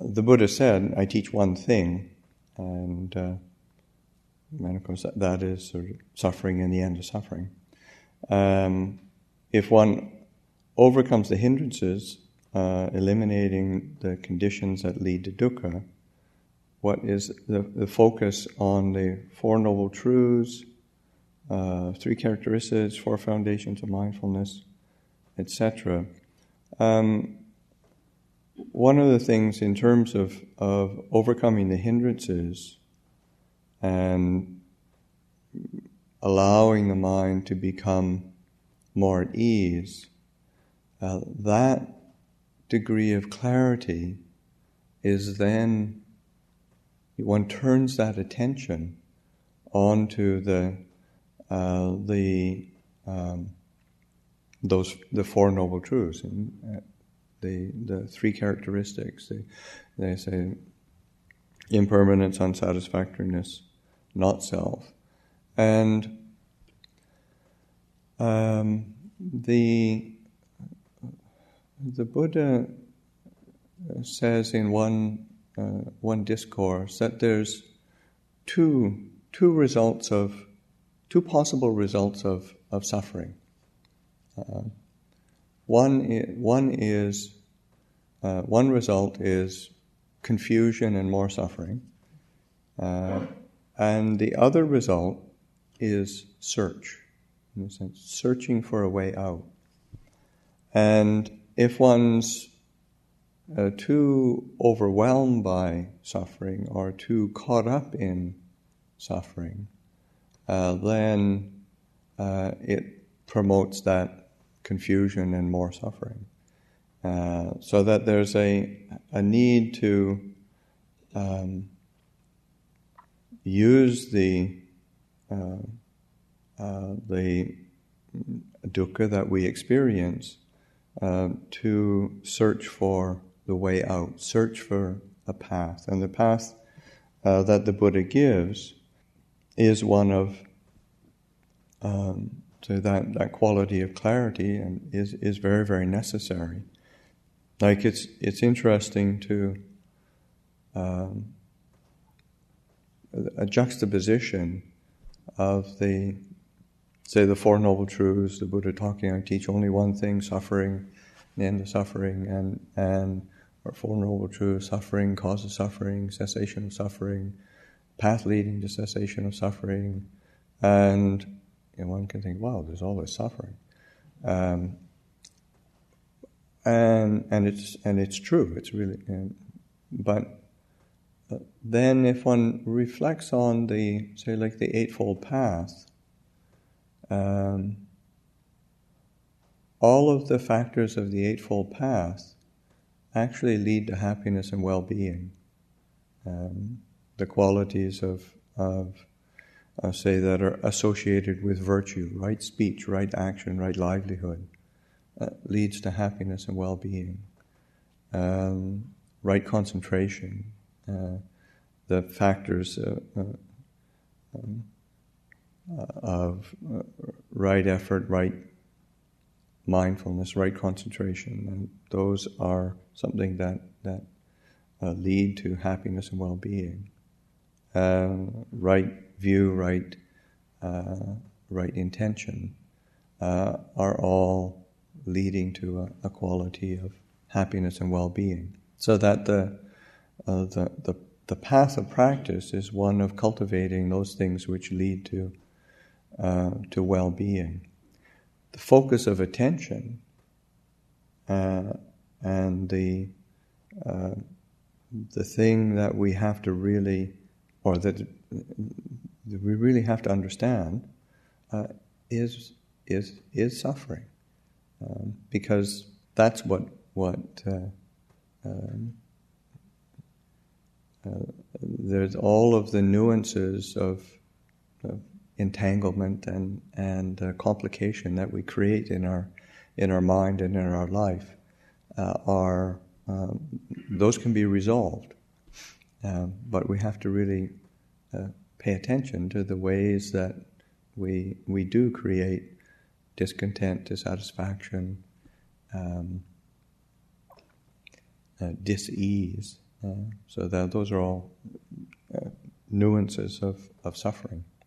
the Buddha said, I teach one thing, and of course that is sort of suffering, and the end of suffering. If one overcomes the hindrances, eliminating the conditions that lead to dukkha, what is the focus on the Four Noble Truths, three characteristics, four foundations of mindfulness, etc. One of the things in terms of overcoming the hindrances and allowing the mind to become more at ease, that degree of clarity is then, one turns that attention onto the Four Noble Truths, and the three characteristics. They say impermanence, unsatisfactoriness, not self, and the Buddha says in one discourse that there's two possible results of suffering. One result is confusion and more suffering, and the other result is search, in a sense, searching for a way out. And if one's too overwhelmed by suffering or too caught up in suffering, then it promotes that confusion and more suffering. So that there's a need to use the dukkha that we experience to search for the way out, search for a path. And the path that the Buddha gives is one of so that quality of clarity, and is very, very necessary. Like it's interesting to a juxtaposition of the Four Noble Truths, the Buddha talking, I teach only one thing, suffering, the end of suffering, and our Four Noble Truths, suffering, cause of suffering, cessation of suffering, path leading to cessation of suffering, and one can think, wow, there's all this suffering. And it's true. It's really, but then if one reflects on the Eightfold Path, all of the factors of the Eightfold Path actually lead to happiness and well-being. The qualities of that are associated with virtue, right speech, right action, right livelihood, leads to happiness and well-being. Right concentration, the factors of right effort, right mindfulness, right concentration, and those are something that lead to happiness and well-being. Right view, right intention are all leading to a quality of happiness and well-being. So that the path of practice is one of cultivating those things which lead to well-being. The focus of attention and the thing that we have to really, or that we really have to understand, is suffering, because that's what there's all of the nuances of entanglement and complication that we create in our mind and in our life those can be resolved, but we have to really pay attention to the ways that we do create discontent, dissatisfaction, dis-ease So those are all nuances of suffering.